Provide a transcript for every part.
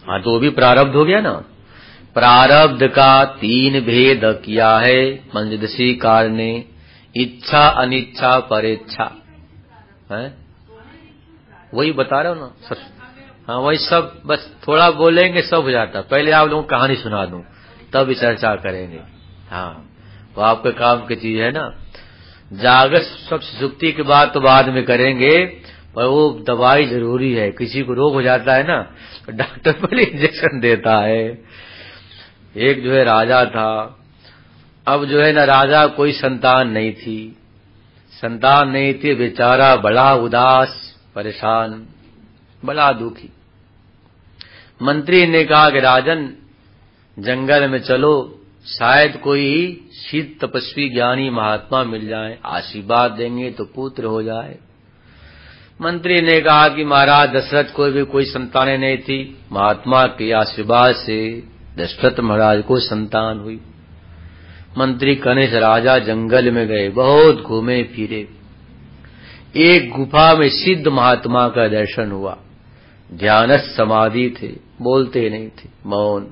हाँ, तो वो भी प्रारब्ध हो गया ना। प्रारब्ध का 3 भेद किया है पंचदशीकार ने, इच्छा, अनिच्छा, परेच्छा है। वही बता रहा हूँ ना। हाँ, वही सब, बस थोड़ा बोलेंगे सब हो जाता। पहले आप लोगों को कहानी सुना दूं, तब चर्चा करेंगे। हाँ, वो आपके काम की चीज है ना। जागृत सब सुसुप्ति की बात तो बाद में करेंगे, पर वो दवाई जरूरी है। किसी को रोग हो जाता है ना, तो डॉक्टर पहले इंजेक्शन देता है। एक जो है राजा था, अब जो है ना राजा कोई संतान नहीं थी, संतान नहीं थी, बेचारा बड़ा उदास, परेशान, बड़ा दुखी। मंत्री ने कहा कि राजन, जंगल में चलो, शायद कोई सिद्ध तपस्वी ज्ञानी महात्मा मिल जाए, आशीर्वाद देंगे तो पुत्र हो जाए। मंत्री ने कहा कि महाराज दशरथ को भी कोई संतानें नहीं थी, महात्मा के आशीर्वाद से दशरथ महाराज को संतान हुई। मंत्री कहने से राजा जंगल में गए, बहुत घूमे फिरे। एक गुफा में सिद्ध महात्मा का दर्शन हुआ। ध्यानस्थ समाधि थे, बोलते नहीं थे, मौन।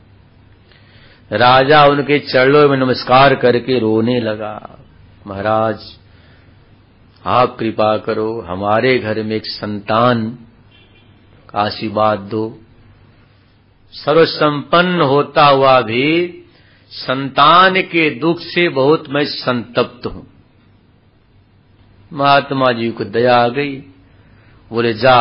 राजा उनके चरणों में नमस्कार करके रोने लगा। महाराज, आप कृपा करो, हमारे घर में एक संतान का आशीर्वाद दो। सर्वसंपन्न होता हुआ भी संतान के दुख से बहुत मैं संतप्त हूं। महात्मा जी को दया आ गई, बोले जा,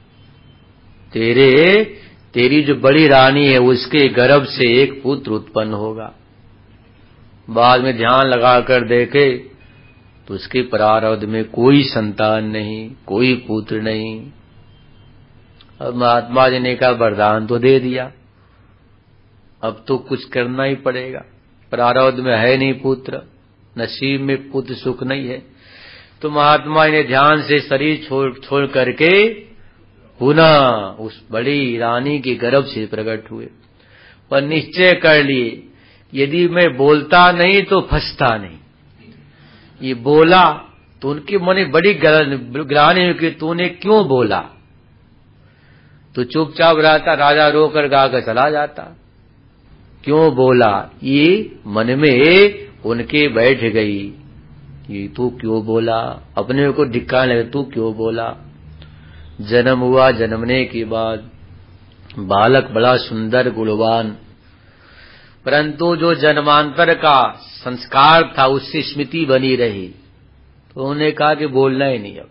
तेरी जो बड़ी रानी है उसके गर्भ से एक पुत्र उत्पन्न होगा। बाद में ध्यान लगाकर देखे तो उसके प्रारब्ध में कोई संतान नहीं, कोई पुत्र नहीं। अब महात्मा जी ने कहा वरदान तो दे दिया, अब तो कुछ करना ही पड़ेगा। प्रारब्ध में है नहीं पुत्र, नसीब में पुत्र सुख नहीं है। तो महात्मा ने ध्यान से शरीर छोड़ करके पुनः उस बड़ी रानी के गर्भ से प्रकट हुए, पर निश्चय कर लिए यदि मैं बोलता नहीं तो फंसता नहीं। ये बोला तो उनके मन में बड़ी ग्लानि हुई कि तूने क्यों बोला। तो चुपचाप रहता, राजा रोकर गाकर चला जाता। क्यों बोला, ये मन में उनके बैठ गई, ये तू क्यों बोला। अपने को धिक्कार लगे, तू क्यों बोला। जन्म हुआ, जन्मने के बाद बालक बड़ा सुंदर गुणवान, परंतु जो जन्मांतर का संस्कार था उससे स्मृति बनी रही, तो उन्होंने कहा कि बोलना ही नहीं। अब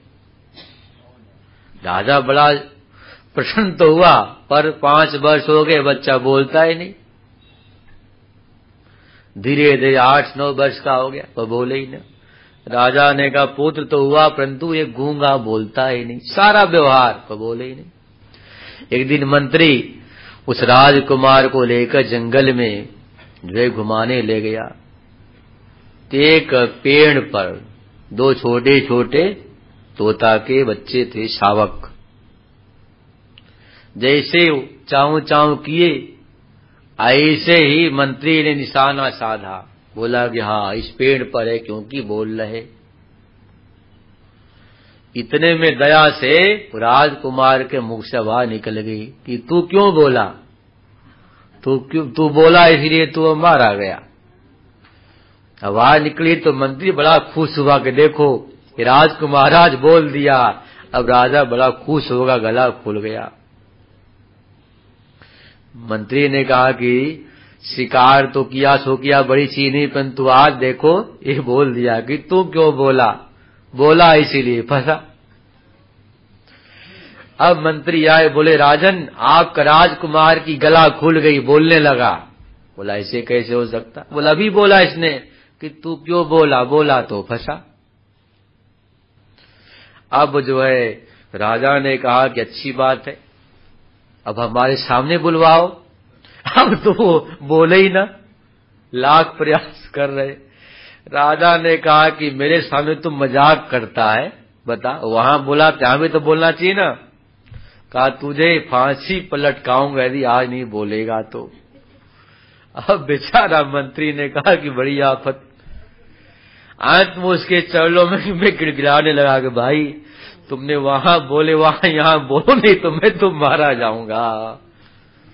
राजा बड़ा प्रसन्न तो हुआ, पर 5 वर्ष हो गए, बच्चा बोलता ही नहीं। धीरे धीरे 8-9 वर्ष का हो गया, पर बोले ही नहीं। राजा ने कहा पुत्र तो हुआ, परंतु ये गूंगा, बोलता ही नहीं, सारा व्यवहार, पर बोले ही नहीं। एक दिन मंत्री उस राजकुमार को लेकर जंगल में जो है घुमाने ले गया। एक पेड़ पर 2 छोटे छोटे तोता के बच्चे थे, शावक। जैसे चाऊ चाऊ किए, ऐसे ही मंत्री ने निशाना साधा, बोला कि हाँ इस पेड़ पर है, क्योंकि बोल रहे। इतने में दया से राजकुमार के मुख से आवाज निकल गई कि तू क्यों बोला, तू बोला इसलिए तू मारा गया। आवाज निकली तो मंत्री बड़ा खुश हुआ कि देखो राजकुमार आज बोल दिया। अब राजा बड़ा खुश होगा, गला खुल गया। मंत्री ने कहा कि शिकार तो किया सो किया, बड़ी चीज नहीं, परंतु आज देखो ये बोल दिया कि तू क्यों बोला, बोला इसीलिए फंसा। अब मंत्री आए, बोले राजन आपका राजकुमार की गला खुल गई, बोलने लगा। बोला ऐसे कैसे हो सकता। बोला अभी बोला इसने कि तू क्यों बोला, बोला तो फंसा। अब जो है राजा ने कहा कि अच्छी बात है, अब हमारे सामने बुलवाओ। अब तो बोले ही ना, लाख प्रयास कर रहे। राजा ने कहा कि मेरे सामने तुम मजाक करता है, बता वहां बोला, त्यहां भी तो बोलना चाहिए ना। कहा तुझे फांसी पर लटकाऊंगा यदि आज नहीं बोलेगा तो। अब बेचारा मंत्री ने कहा कि बड़ी आफत। अंत में उसके चरणों में गिड़गिड़ाने लगा कि भाई तुमने वहां बोले, वहां यहां बोलो नहीं तो मैं तो मारा जाऊंगा।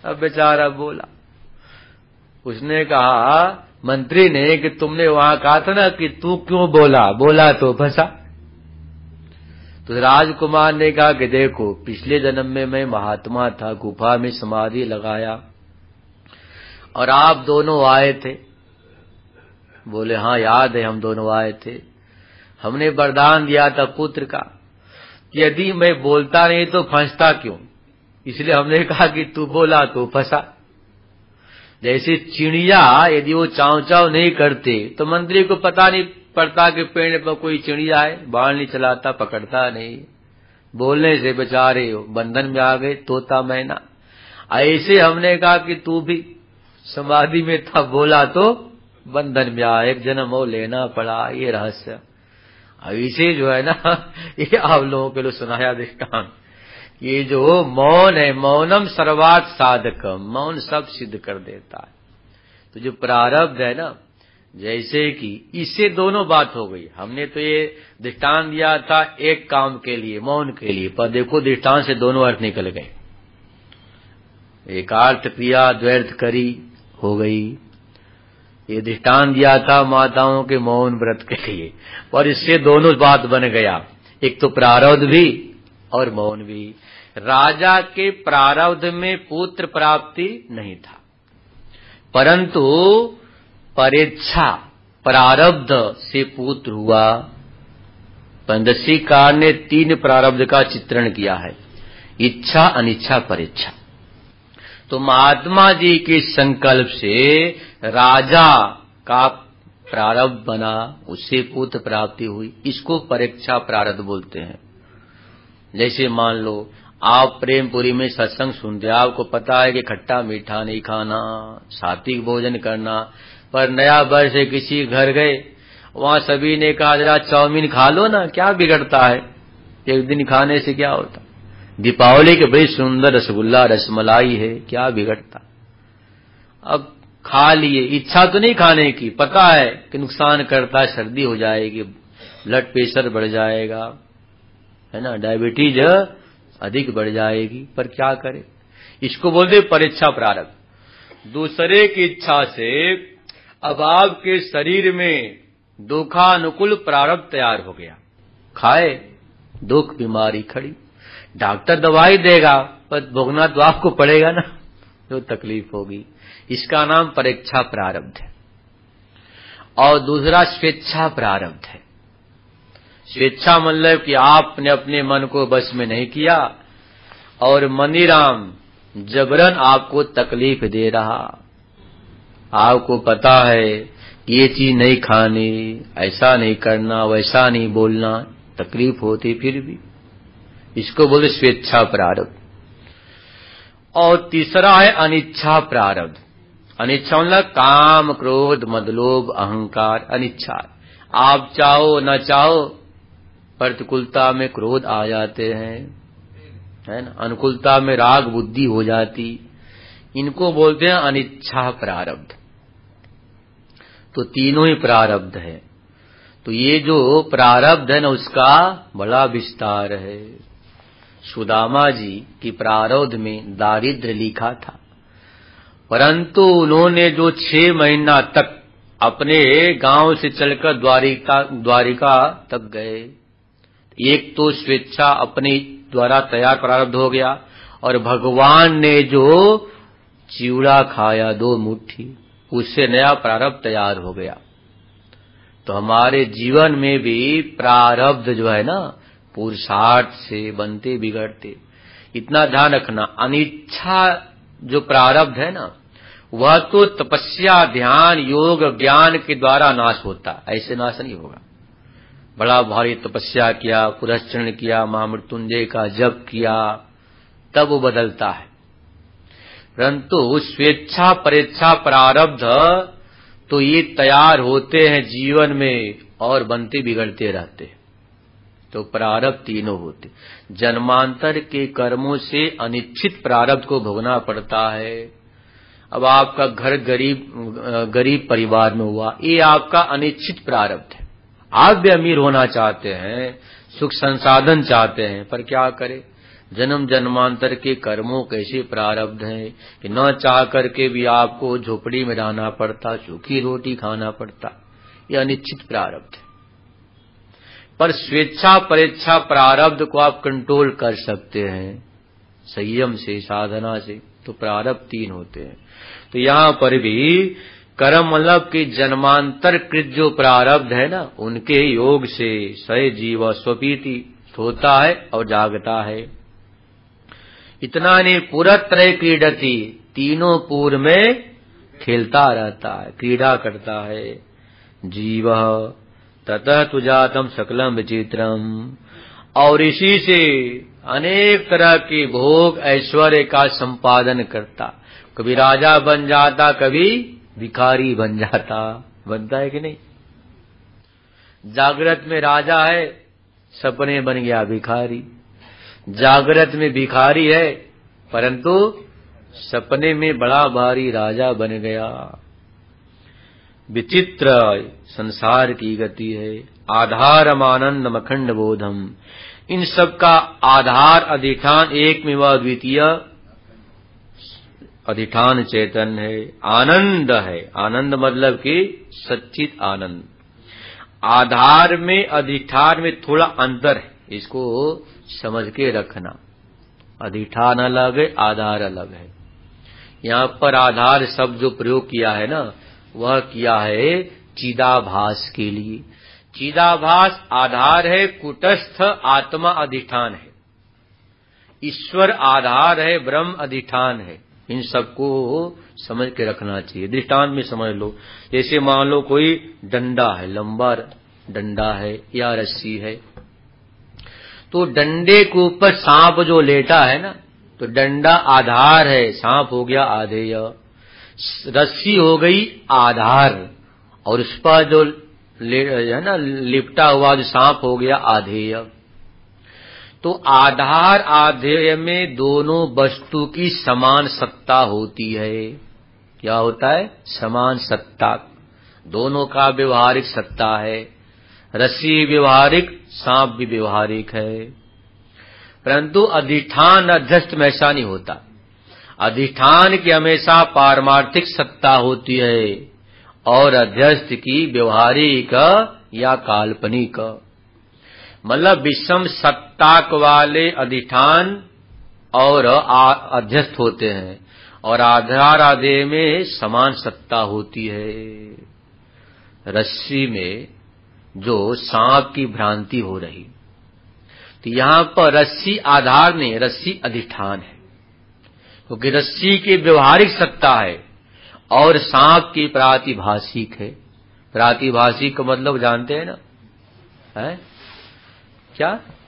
अब बेचारा बोला। उसने कहा मंत्री ने कि तुमने वहां कहा था ना कि तू क्यों बोला, बोला तो फंसा। तो राजकुमार ने कहा कि देखो पिछले जन्म में मैं महात्मा था, गुफा में समाधि लगाया और आप दोनों आए थे। बोले हाँ याद है, हम दोनों आए थे। हमने वरदान दिया था पुत्र का, यदि मैं बोलता नहीं तो फंसता क्यों, इसलिए हमने कहा कि तू बोला तो फंसा। जैसे चिड़िया यदि वो चाव चाव नहीं करते तो मंत्री को पता नहीं पड़ता कि पेड़ पर कोई चिड़िया है, बाण नहीं चलाता, पकड़ता नहीं। बोलने से बेचारे बंधन में आ गए, तोता मैना। ऐसे हमने कहा कि तू भी समाधि में था, बोला तो बंधन में आ, एक जन्म और लेना पड़ा, ये रहस्य। अब इसे जो है ना ये आप लोगों के लिए सुनाया दृष्टांत। ये जो मौन है, मौनम सर्वार्थ साधकम, मौन सब सिद्ध कर देता है। तो जो प्रारब्ध है ना, जैसे कि इससे दोनों बात हो गई। हमने तो ये दृष्टांत दिया था एक काम के लिए, मौन के लिए, पर देखो दृष्टांत से दोनों अर्थ निकल गए। एकार्थ क्रिया द्वैर्थ करी हो गई। ये दृष्टांत दिया था माताओं के मौन व्रत के लिए, और इससे दोनों बात बन गया, एक तो प्रारब्ध भी और मौन भी। राजा के प्रारब्ध में पुत्र प्राप्ति नहीं था, परंतु परेच्छा प्रारब्ध से पुत्र हुआ। पंदसीकार ने 3 प्रारब्ध का चित्रण किया है, इच्छा, अनिच्छा, परेच्छा। तो महात्मा जी के संकल्प से राजा का प्रारब्ध बना, उससे पुत्र प्राप्ति हुई, इसको परीक्षा प्रारब्ध बोलते हैं। जैसे मान लो आप प्रेमपुरी में सत्संग सुनते, आपको पता है कि खट्टा मीठा नहीं खाना, सात्विक भोजन करना, पर नया वर्ष से किसी घर गए, वहां सभी ने कहा जरा चाउमीन खा लो ना, क्या बिगड़ता है, एक दिन खाने से क्या होता। दीपावली के बड़ी सुंदर रसगुल्ला रसमलाई है, क्या बिगड़ता। अब खा लिए, इच्छा तो नहीं खाने की, पता है कि नुकसान करता है, सर्दी हो जाएगी, ब्लड प्रेशर बढ़ जाएगा, है ना, डायबिटीज अधिक बढ़ जाएगी, पर क्या करे, इसको बोलते परीक्षा प्रारब्ध। दूसरे की इच्छा से अब आपके शरीर में दुखानुकूल प्रारब्ध तैयार हो गया, खाए दुख बीमारी खड़ी, डॉक्टर दवाई देगा पर भोगना तो आपको पड़ेगा ना, जो तकलीफ होगी, इसका नाम परीक्षा प्रारब्ध है। और दूसरा स्वेच्छा प्रारब्ध है। स्वेच्छा मतलब कि आपने अपने मन को बस में नहीं किया और मनीराम जबरन आपको तकलीफ दे रहा, आपको पता है कि ये चीज नहीं खानी, ऐसा नहीं करना, वैसा नहीं बोलना, तकलीफ होती फिर भी, इसको बोले स्वेच्छा प्रारब्ध। और तीसरा है अनिच्छा प्रारब्ध। अनिच्छा मतलब काम क्रोध मद लोभ अहंकार, अनिच्छा। आप चाहो न चाहो प्रतिकूलता में क्रोध आ जाते हैं, है ना, अनुकूलता में राग बुद्धि हो जाती, इनको बोलते हैं अनिच्छा प्रारब्ध। तो तीनों ही प्रारब्ध है। तो ये जो प्रारब्ध है ना, उसका बड़ा विस्तार है। सुदामा जी की प्रारब्ध में दारिद्र्य लिखा था, परंतु उन्होंने जो 6 महीना तक अपने गांव से चलकर द्वारिका तक गए, एक तो स्वेच्छा अपने द्वारा तैयार प्रारब्ध हो गया, और भगवान ने जो चिवड़ा खाया 2 मुट्ठी, उससे नया प्रारब्ध तैयार हो गया। तो हमारे जीवन में भी प्रारब्ध जो है ना, पुरुषार्थ से बनते बिगड़ते। इतना ध्यान रखना, अनिच्छा जो प्रारब्ध है ना, वह तो तपस्या ध्यान योग ज्ञान के द्वारा नाश होता, ऐसे नाश नहीं होगा। बड़ा भारी तपस्या किया, पुरस्चरण किया, महामृत्युंजय का जप किया, तब वो बदलता है। परंतु स्वेच्छा परेच्छा प्रारब्ध तो ये तैयार होते हैं जीवन में और बनते बिगड़ते रहते हैं। तो प्रारब्ध तीनों होते, जन्मांतर के कर्मों से अनिश्चित प्रारब्ध को भोगना पड़ता है। अब आपका घर गरीब परिवार में हुआ, ये आपका अनिश्चित प्रारब्ध है। आप भी अमीर होना चाहते हैं, सुख संसाधन चाहते हैं, पर क्या करें, जन्म जन्मांतर के कर्मों कैसे प्रारब्ध हैं कि न चाह करके भी आपको झोपड़ी में रहना पड़ता, सूखी रोटी खाना पड़ता, यह अनिश्चित प्रारब्ध है। पर स्वेच्छा परेच्छा प्रारब्ध को आप कंट्रोल कर सकते हैं संयम से, साधना से, तो प्रारब्ध 3 होते हैं। तो यहाँ पर भी कर्म मतलब कि जन्मांतर कृत जो प्रारब्ध है ना, उनके योग से सय जीव स्वपीति सोता है और जागता है। इतना नहीं, पुरत्रय क्रीडति, तीनों पूर्व में खेलता रहता है, क्रीड़ा करता है। जीव ततः तुजातम सकलम विचित्रम, और इसी से अनेक तरह के भोग ऐश्वर्य का संपादन करता। कभी राजा बन जाता, कभी भिखारी बन जाता। बनता है कि नहीं? जागृत में राजा है, सपने बन गया भिखारी। जागृत में भिखारी है, परंतु सपने में बड़ा भारी राजा बन गया। विचित्र संसार की गति है। आधारम आनंदम अखंड बोधम, इन सब का आधार अधिष्ठान एक में व द्वितीय अधिष्ठान चैतन्य है, आनंद है। आनंद मतलब कि सच्चित आनंद। आधार में अधिष्ठान में थोड़ा अंतर है, इसको समझ के रखना। अधिष्ठान अलग है, आधार अलग है। यहाँ पर आधार शब्द जो प्रयोग किया है ना, वह किया है चिदाभास के लिए। चिदाभास आधार है, कुटस्थ आत्मा अधिष्ठान है, ईश्वर आधार है, ब्रह्म अधिष्ठान है। इन सबको समझ के रखना चाहिए। दृष्टांत में समझ लो, जैसे मान लो कोई डंडा है, लंबा डंडा है या रस्सी है, तो डंडे के ऊपर सांप जो लेटा है ना, तो डंडा आधार है, सांप हो गया आधेय, रस्सी हो गई आधार, और उस पर जो है ना लिपटा हुआ जो सांप हो गया आधेय। तो आधार आधेय में दोनों वस्तु की समान सत्ता होती है। क्या होता है? समान सत्ता, दोनों का व्यवहारिक सत्ता है। रस्सी व्यवहारिक, सांप भी व्यवहारिक है। परंतु अधिष्ठान अध्यस्त में ऐसा नहीं होता। अधिष्ठान की हमेशा पारमार्थिक सत्ता होती है और अध्यस्त की व्यवहारिक या काल्पनिक। मतलब विषम सत्ताक वाले अधिष्ठान और अध्यस्त होते हैं, और आधार आधेय में समान सत्ता होती है। रस्सी में जो सांप की भ्रांति हो रही, तो यहाँ पर रस्सी आधार नहीं, रस्सी अधिष्ठान है, क्योंकि रस्सी की व्यवहारिक सत्ता है और सांप की प्रातिभाषिक है। प्रातिभाषिक का मतलब जानते हैं ना? है क्या?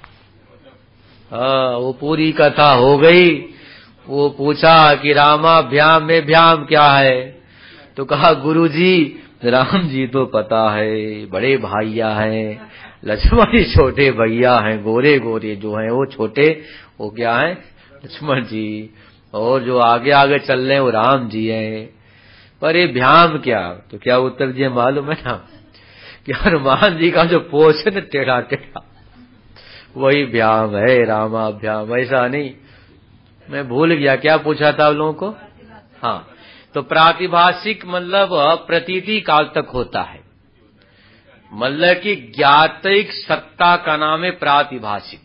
वो पूरी कथा हो गई। वो पूछा कि रामाभ्याम में भ्याम क्या है, तो कहा गुरुजी राम जी तो पता है, बड़े भाइया हैं, लक्ष्मण जी छोटे भैया हैं, गोरे गोरे जो हैं वो छोटे, वो क्या है? लक्ष्मण जी, और जो आगे आगे चल रहे हैं वो राम जी हैं। पर ये भ्याम क्या? तो क्या उत्तर दिया मालूम है ना? कि हनुमान जी का जो पोष है टेढ़ा टेढ़ा, वही भ्याम है, रामाभ्याम। ऐसा नहीं, मैं भूल गया क्या पूछा था आप लोगों को। हाँ, तो प्रातिभाषिक मतलब प्रतीति काल तक होता है, मतलब कि ज्ञातिक सत्ता का नाम है प्रातिभाषिक।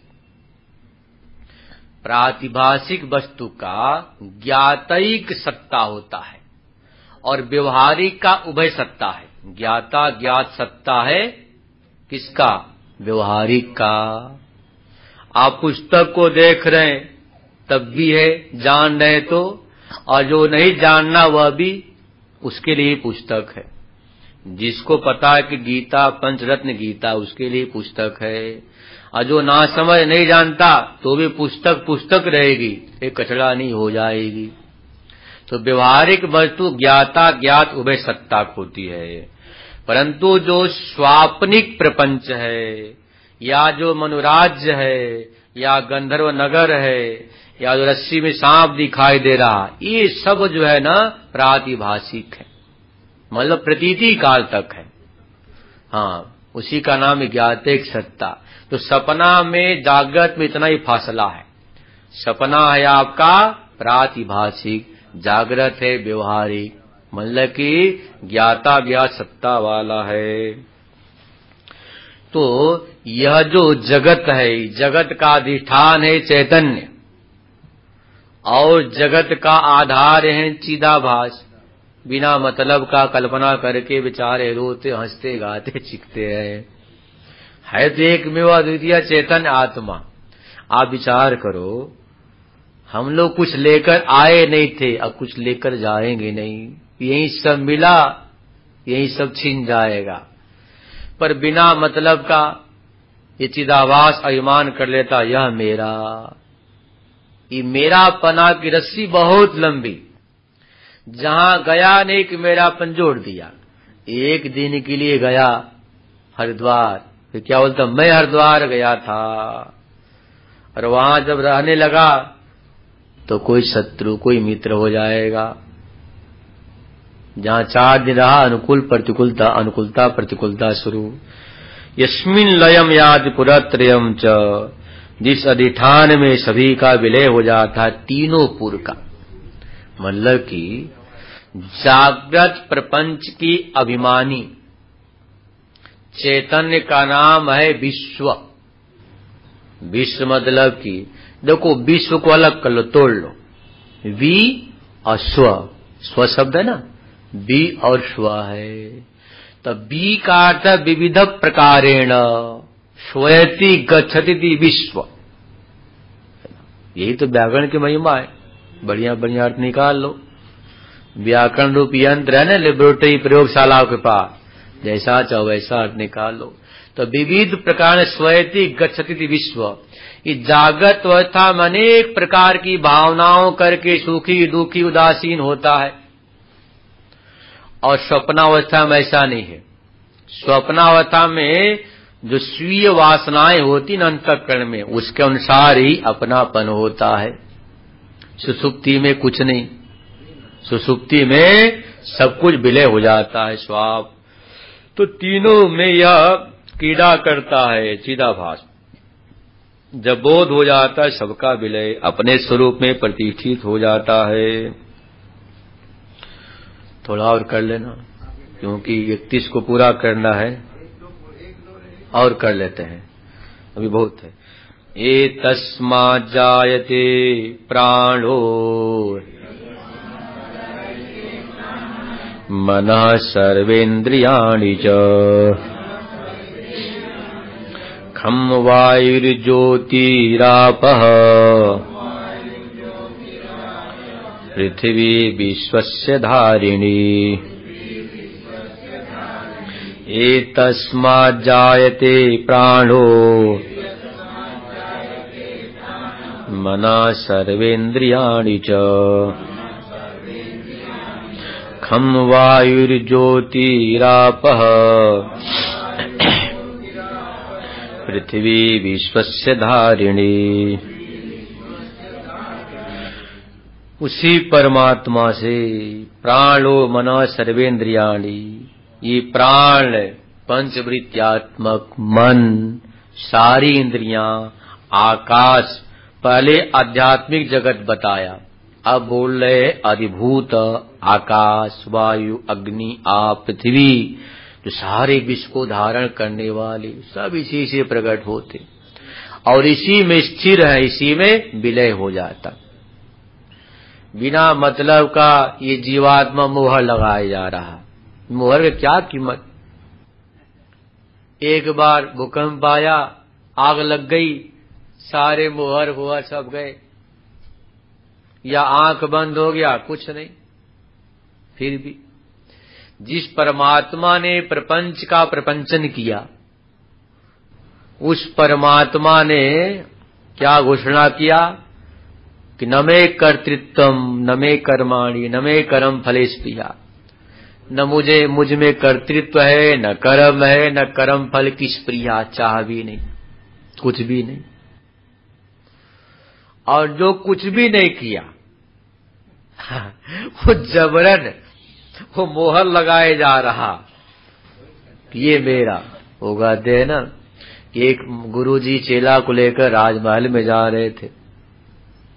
प्रातिभाषिक वस्तु का ज्ञातिक सत्ता होता है और व्यवहारिक का उभय सत्ता है। ज्ञाता ज्ञात सत्ता है किसका? व्यवहारिक का। आप पुस्तक को देख रहे हैं तब भी है, जान रहे तो, और जो नहीं जानना वह भी उसके लिए पुस्तक है। जिसको पता है कि गीता पंचरत्न गीता, उसके लिए पुस्तक है। और जो ना समझ नहीं जानता तो भी पुस्तक पुस्तक रहेगी, एक कचड़ा नहीं हो जाएगी। तो व्यवहारिक वस्तु ज्ञाता ज्ञात उभय सत्ता होती है। परंतु जो स्वाप्निक प्रपंच है, या जो मनुराज्य है, या गंधर्व नगर है, या जो रस्सी में सांप दिखाई दे रहा, ये सब जो है ना प्रातिभाषिक है, मतलब प्रतीति काल तक है। हाँ, उसी का नाम ज्ञातिक सत्ता। तो सपना में जागृत में इतना ही फासला है। सपना है आपका प्रातिभाषिक, जागृत है व्यवहारिक, मतलब कि ज्ञाता ज्ञात सत्ता वाला है। तो यह जो जगत है, जगत का अधिष्ठान है चैतन्य, और जगत का आधार है चिदाभास। बिना मतलब का कल्पना करके बेचारे रोते हंसते गाते चिखते हैं। है तो एक में वो अद्वितीय चेतन आत्मा। आप विचार करो, हम लोग कुछ लेकर आए नहीं थे, अब कुछ लेकर जाएंगे नहीं। यही सब मिला, यही सब छिन जाएगा। पर बिना मतलब का ये चिदाभास अभिमान कर लेता, यह मेरा। ये मेरा पना की रस्सी बहुत लंबी, जहां गया नहीं कि मेरापन जोड़ दिया। एक दिन के लिए गया हरिद्वार, फिर क्या बोलता, मैं हरिद्वार गया था, और वहां जब रहने लगा तो कोई शत्रु कोई मित्र हो जाएगा। जहां 4 दिन रहा, अनुकूल प्रतिकूलता, अनुकूलता प्रतिकूलता शुरू। यस्मिन लयम याद पुरत्रयम च, जिस अधिष्ठान में सभी का विलय हो जाता है, तीनों पुर का, मतलब कि जागृत प्रपंच की अभिमानी चैतन्य का नाम है विश्व। विश्व मतलब कि देखो, विश्व को अलग कर लो, तोड़ लो। वी और स्व, स्व शब्द है ना, वी और स्व है। तो वी का अर्थ विविध प्रकारेण श्वयति गच्छति विश्व। यही तो व्याकरण की महिमा है। बढ़िया बढ़िया अर्थ निकाल लो। व्याकरण रूपी यंत्र है ना, लेबोरेटरी प्रयोगशालाओं के पास, जैसा चाहो वैसा अर्थ निकाल लो। तो विविध प्रकार श्वयति गच्छति विश्व। ये जागृत अवस्था में अनेक प्रकार की भावनाओं करके सुखी दुखी उदासीन होता है, और स्वप्नावस्था में ऐसा नहीं है। स्वप्नावस्था में जो स्वीय वासनाएं होती न अंतःकरण में, उसके अनुसार ही अपनापन होता है। सुसुप्ति में कुछ नहीं, सुसुप्ति में सब कुछ विलय हो जाता है स्वाप। तो तीनों में यह क्रीड़ा करता है चिदाभास। जब बोध हो जाता है, सबका विलय अपने स्वरूप में प्रतिष्ठित हो जाता है। थोड़ा और कर लेना, क्योंकि 31 को पूरा करना है, और कर लेते हैं, अभी बहुत है। एतस्मात् जायते प्राणो मनः सर्वेन्द्रियाणि च, खम वायुर्ज्योतिरापः पृथिवी विश्वस्य धारिणी। एतस्मात् जायते प्राणो मनः सर्वेन्द्रियाणि च, खम वायुर्ज्योतिरापः पृथ्वी विश्वस्य धारिणी। उसी परमात्मा से प्राणो मनः सर्वेन्द्रियाणि, ये प्राण पंचवृत्त्यात्मक मन, सारी इंद्रियां, आकाश, पहले आध्यात्मिक जगत बताया, अब बोल रहे अधिभूत आकाश, वायु, अग्नि, आप, पृथ्वी, जो सारे विश्व को धारण करने वाले, सब इसी से प्रकट होते और इसी में स्थिर है, इसी में विलय हो जाता। बिना मतलब का ये जीवात्मा मोहर लगाया जा रहा। मोहर की क्या कीमत? एक बार भूकंप आया, आग लग गई, सारे मोहर हुआ सब गए, या आंख बंद हो गया, कुछ नहीं। फिर भी जिस परमात्मा ने प्रपंच का प्रपंचन किया, उस परमात्मा ने क्या घोषणा किया कि न मे कर्तृत्वम न मे कर्माणि न मे कर्म फलेस्प्रिया। न मुझ में कर्तृत्व है, न कर्म है, न कर्म फल की स्प्रिया, चाह भी नहीं, कुछ भी नहीं। और जो कुछ भी नहीं किया वो जबरन वो मोहर लगाए जा रहा कि ये मेरा होगा। दे ना, एक गुरुजी चेला को लेकर राजमहल में जा रहे थे,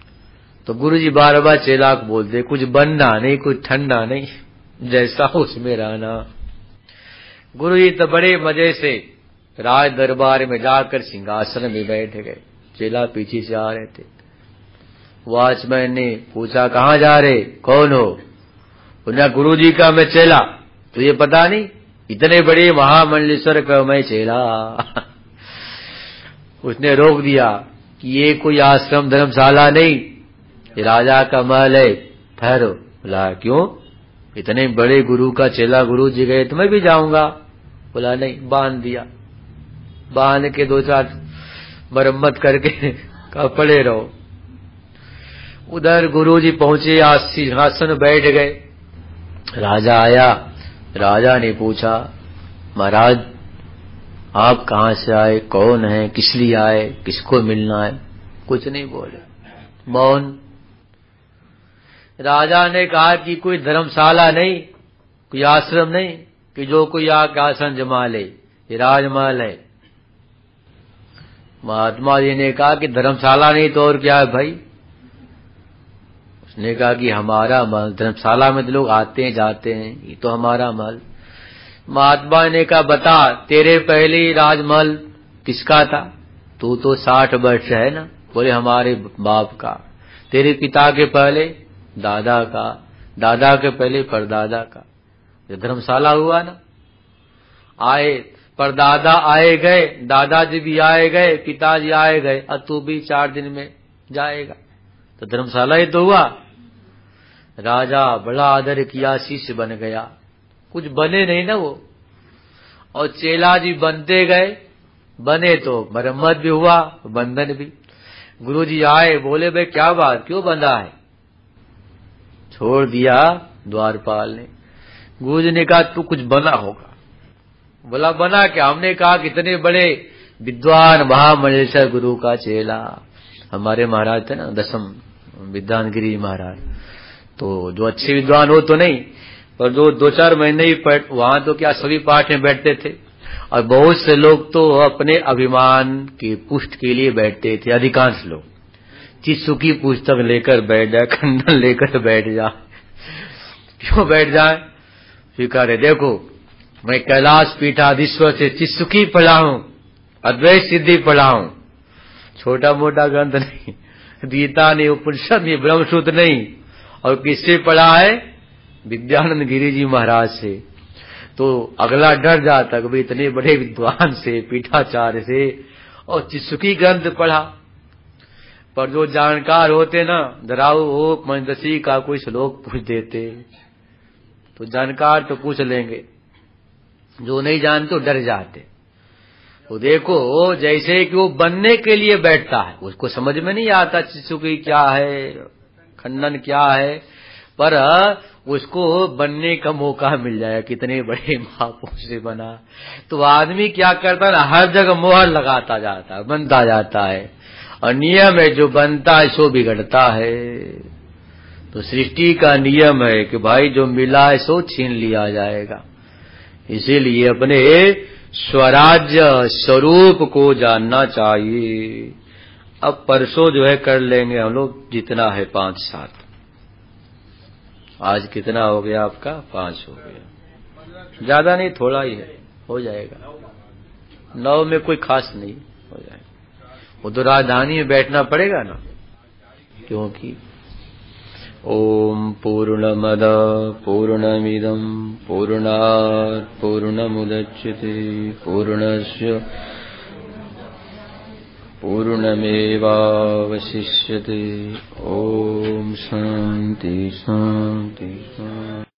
तो गुरुजी बार बार चेला को बोलते, कुछ बनना नहीं, कुछ ठंडा नहीं, जैसा हो उसमें रहना। गुरुजी तो बड़े मजे से राज दरबार में जाकर सिंहासन में बैठ गए। चेला पीछे से आ रहे थे। वॉचमैन ने पूछा, कहाँ जा रहे, कौन हो? बोला, गुरुजी का मैं चेला। तो ये पता नहीं, इतने बड़े महामंडलेश्वर का मैं चेला। उसने रोक दिया कि ये कोई आश्रम धर्मशाला नहीं, ये राजा का महल है, ठहरो। बोला, क्यों? इतने बड़े गुरु का चेला गुरुजी गए तो मैं भी जाऊंगा। बोला, नहीं। बांध दिया। बांध के 2-4 मरम्मत करके कहा पड़े रहो। उधर गुरुजी पहुंचे, सिंहासन बैठ गए। राजा आया। राजा ने पूछा, महाराज आप कहाँ से आए, कौन है, किस लिए आए, किसको मिलना है? कुछ नहीं बोले, मौन। राजा ने कहा कि कोई धर्मशाला नहीं, कोई आश्रम नहीं कि जो कोई आके आसन जमा ले, ये राजमहल है। महात्मा जी ने कहा कि धर्मशाला नहीं तो और क्या है भाई? उसने कहा कि हमारा महल, धर्मशाला में तो लोग आते हैं जाते हैं, ये तो हमारा महल। महात्मा ने कहा, बता तेरे पहले राजमहल किसका था? तू तो 60 वर्ष है ना। बोले, हमारे बाप का। तेरे पिता के पहले दादा का, दादा के पहले परदादा का। ये धर्मशाला हुआ ना। आए परदादा आए गए, दादाजी भी आए गए, पिताजी आए गए, और तू भी 4 दिन में जाएगा, तो धर्मशाला ही तो हुआ। राजा बड़ा आदर किया, शिष्य बन गया। कुछ बने नहीं ना वो, और चेला जी बनते गए। बने तो मरम्मत भी हुआ, बंधन भी। गुरुजी आए, बोले, भाई क्या बात, क्यों बंधा है? छोड़ दिया द्वारपाल ने। गुरुजी ने कहा, तू कुछ बना होगा। बोला, बना क्या? हमने कहा कि इतने बड़े विद्वान महामंडलेश्वर गुरु का चेला। हमारे महाराज थे ना, 10म विद्वानगिरी महाराज, तो जो अच्छे विद्वान हो तो नहीं, पर जो 2-4 महीने ही वहां तो क्या सभी पाठ में बैठते थे। और बहुत से लोग तो अपने अभिमान की पुष्ट के लिए बैठते थे। अधिकांश लोग चिस्सू की पुस्तक लेकर बैठ जाए, खंडन लेकर बैठ जाए। क्यों बैठ जाए? स्वीकार है, देखो मैं कैलाश पीठाधीश्वर से चिस्सुकी पढ़ा हूं, अद्वैत सिद्धि पढ़ा हूं, छोटा मोटा ग्रंथ नहीं, गीता नहीं, उपनिषद नहीं, ब्रह्मसूत्र नहीं। और किससे पढ़ा है? विद्यानंद गिरी जी महाराज से। तो अगला डर जाता कि इतने बड़े विद्वान से, पीठाचार्य से, और चिस्सुकी ग्रंथ पढ़ा। पर जो जानकार होते ना, धराऊ हो पंचदशी का कोई श्लोक पूछ देते, तो जानकार तो पूछ लेंगे, जो नहीं जानते डर जाते। तो देखो, जैसे कि वो बनने के लिए बैठता है, उसको समझ में नहीं आता चिस्सुकी क्या है, खंडन क्या है, पर उसको बनने का मौका मिल जाए, कितने बड़े महापुरुष से बना। तो आदमी क्या करता है, हर जगह मोहर लगाता जाता है, बनता जाता है, और नियम है जो बनता है सो बिगड़ता है। तो सृष्टि का नियम है कि भाई जो मिला है सो छीन लिया जाएगा। इसीलिए अपने स्वराज्य स्वरूप को जानना चाहिए। अब परसों जो है कर लेंगे हम लोग, जितना है 5-7। आज कितना हो गया आपका? 5 हो गया, ज्यादा नहीं, थोड़ा ही है, हो जाएगा। 9 में कोई खास नहीं, हो जाएगा। वो तो राजधानी में बैठना पड़ेगा ना, क्योंकि ओम पूर्णमद पूर्णमिदं पूर्णात् पूर्णमुदच्यते पूर्णस्य पूर्णमेवावशिष्यते। ओम शांति शांति शांति।